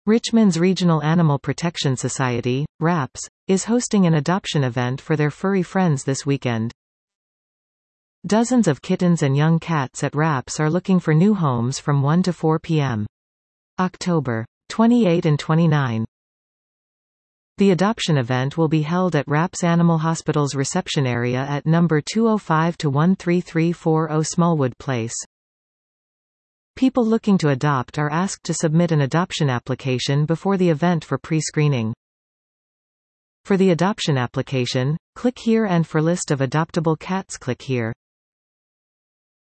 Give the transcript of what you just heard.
Richmond's Regional Animal Protection Society, RAPS, is hosting an adoption event for their furry friends this weekend. Dozens of kittens and young cats at RAPS are looking for new homes from 1 to 4 p.m. October 28 and 29. The adoption event will be held at RAPS Animal Hospital's reception area at number 205-13340 Smallwood Place. People looking to adopt are asked to submit an adoption application before the event for pre-screening. For the adoption application, click here, and for list of adoptable cats, click here.